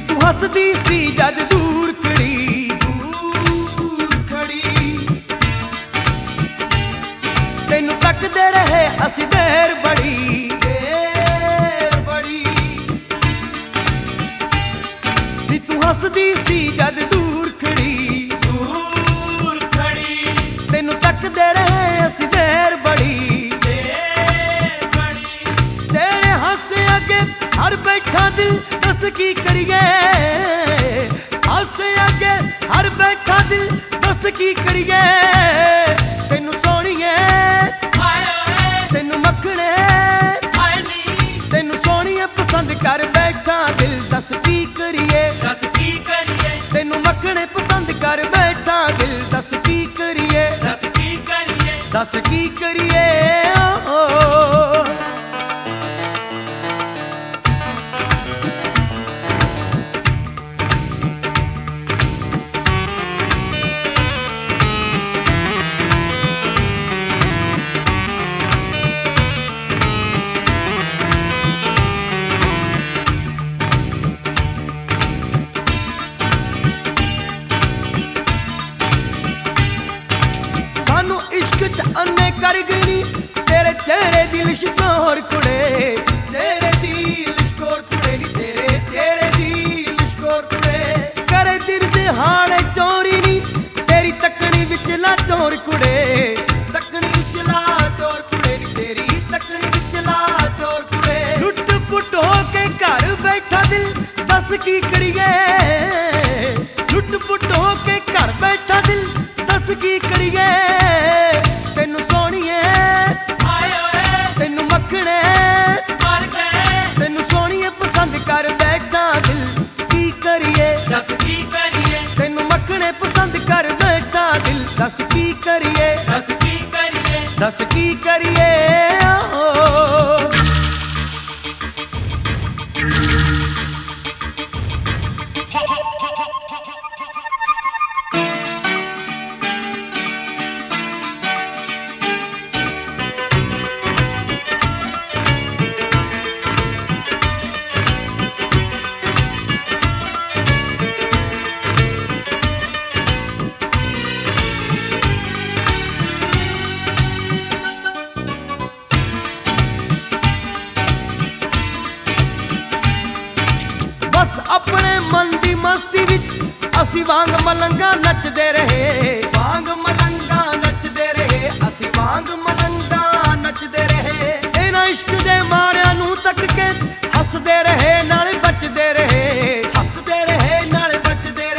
ਤੂੰ ਹੱਸਦੀ ਸੀ ਜਦ ਦੂਰ ਖੜੀ ਤੈਨੂੰ ਤੱਕਦੇ ਰਹੇ ਅਸੀਂ ਦੇਰ ਬੜੀ ਨੀ ਤੂੰ ਹੱਸਦੀ ਸੀ ਜਦ ਦੂਰ ਖੜੀ ਤੈਨੂੰ ਤੱਕਦੇ ਰਹੇ ਅਸੀਂ ਦੇਰ ਬੜੀ ਤੇਰੇ ਹਾਸੇ ਅੱਗੇ ਹਰ ਬੈਠਾ ਦਿਲ ਦੱਸ ਕੀ ਕਰੀਏ ਹਾਸੇ ਅੱਗੇ ਹਰ ਬੈਠਾ ਦਿਲ ਦੱਸ ਕੀ ਕਰੀਏ ਤੈਨੂੰ ਸੋਹਣੀਏ ਤੈਨੂੰ ਮੱਖਣੇ ਤੈਨੂੰ ਸੋਹਣੀਏ ਪਸੰਦ ਕਰ ਬੈਠਾ ਦਿਲ ਦੱਸ ਕੀ ਕਰੀਏ ਤੈਨੂੰ ਮੱਖਣੇ ਪਸੰਦ ਕਰ ਬੈਠਾ ਦਿਲ ਦੱਸ ਕੀ ਕਰੀਏ ਦੱਸ ਕੀ ਕਰੀਏ इश्क च अन्ने कर गई तेरे चेहरे दी लिशकोर कुड़े तेरे दी लिशकोर कुड़े नी तेरे दी लिशकोर कुड़े करे दिल दे हाणे चोरी नी तेरी तकनी विच ला चोर कुड़े तकनी विच ला चोर कुड़े नी तेरी तकनी विच ला चोर कुड़े लुट पुट हो के घर बैठा दिल दस की करिए लुट पुट हो के घर बैठा दिल दस की करिए ਤੈਨੂੰ ਸੋਹਣੀਏ ਤੈਨੂੰ ਮੱਖਣੇ ਤੈਨੂੰ ਸੋਹਣੀਏ ਪਸੰਦ ਕਰ ਬੈਠਾ ਦਿਲ ਕੀ ਕਰੀਏ ਦੱਸ ਕੀ ਕਰੀਏ ਤੈਨੂੰ ਮੱਖਣੇ ਪਸੰਦ ਕਰ ਬੈਠਾ ਦਿਲ ਦੱਸ ਕੀ ਕਰੀਏ ਦੱਸ ਕੀ ਕਰੀਏ बस अपने मन की मस्ती विच असी वांग मलंगा नचदे रहे असी वांग मलंगा नचदे रहे इन्हां इश्क दे माड़ियां नूं तक के हसदे रहे नाले बचदे रहे नाले बचदे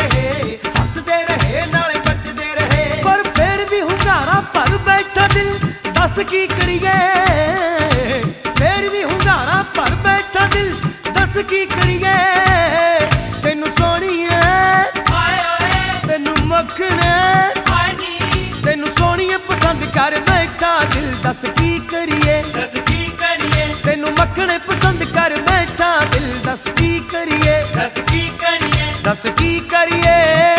रहे पर फिर भी हुंगारा भर बैठा दिल दस की करिए फिर भी हुंगारा भर बैठा दिल दस की करिए ਤੈਨੂੰ ਸੋਹਣੀਏ ਤੈਨੂੰ ਮੱਖਣੇ ਤੈਨੂੰ ਸੋਹਣੀਏ ਪਸੰਦ ਕਰ ਬੈਠਾ ਦਿਲ ਦੱਸ ਕੀ ਕਰੀਏ ਤੈਨੂੰ ਮੱਖਣੇ ਪਸੰਦ ਕਰ ਬੈਠਾ ਦਿਲ ਦੱਸ ਕੀ ਕਰੀਏ ਦੱਸ ਕੀ ਕਰੀਏ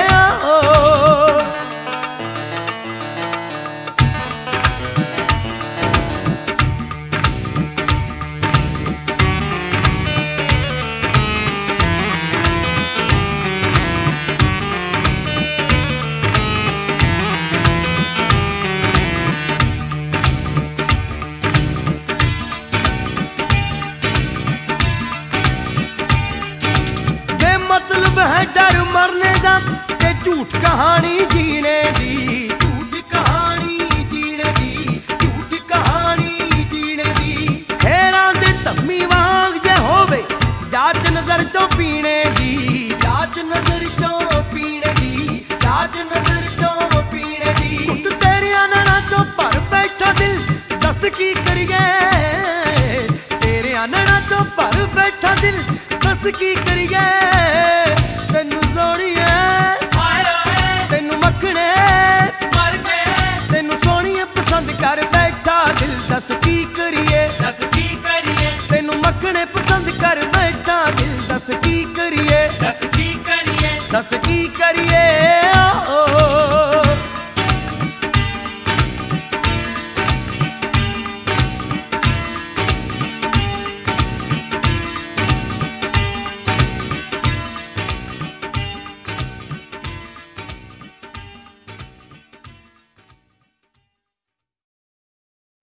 मतलब है डर मरने का ते झूठ कहानी जीने दी झूठ कहानी जीने दी हैरान दे धम्मी वांग जे होवे जाच नजर चों पीने दी घुट तेरे अनड़ा चों भर बैठा दिल दस की करिए तेरे अनड़ा चों भर बैठा दिल दस की करिए ਤੈਨੂੰ ਸੋਹਣੀਏ ਤੈਨੂੰ ਮੱਖਣੇ ਤੈਨੂੰ ਸੋਹਣੀਏ ਪਸੰਦ ਕਰ ਬੈਠਾ ਦਿਲ ਦੱਸ ਕੀ ਕਰੀਏ ਤੈਨੂੰ ਮੱਖਣੇ ਪਸੰਦ ਕਰ ਬੈਠਾ ਦਿਲ ਦੱਸ ਕੀ ਕਰੀਏ ਦੱਸ ਕੀ